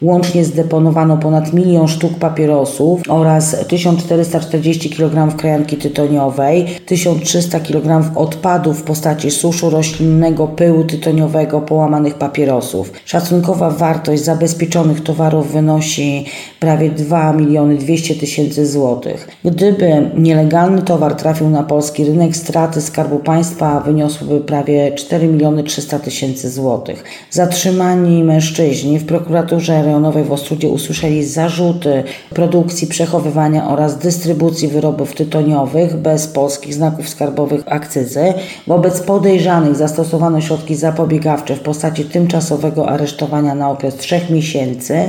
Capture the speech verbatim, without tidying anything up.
Łącznie zdeponowano ponad milion sztuk papierosów oraz tysiąc czterysta czterdzieści kilogramów krajanki tytoniowej, tysiąc trzysta kilogramów odpadów w postaci suszu roślinnego, pyłu tytoniowego, połamanych papierosów. Szacunkowa wartość zabezpieczonych towarów wynosi prawie dwa miliony dwieście tysięcy złotych. Gdyby nielegalny towar trafił na polski rynek, straty Skarbu Państwa wyniosłyby prawie cztery miliony trzysta tysięcy złotych. Zatrzymani mężczyźni w prokuraturze rejonowej w Ostródzie usłyszeli zarzuty produkcji, przechowywania oraz dystrybucji wyrobów tytoniowych bez polskich znaków skarbowych akcyzy. Wobec podejrzanych zastosowano środki zapobiegawcze w postaci tymczasowego aresztowania na okres trzech miesięcy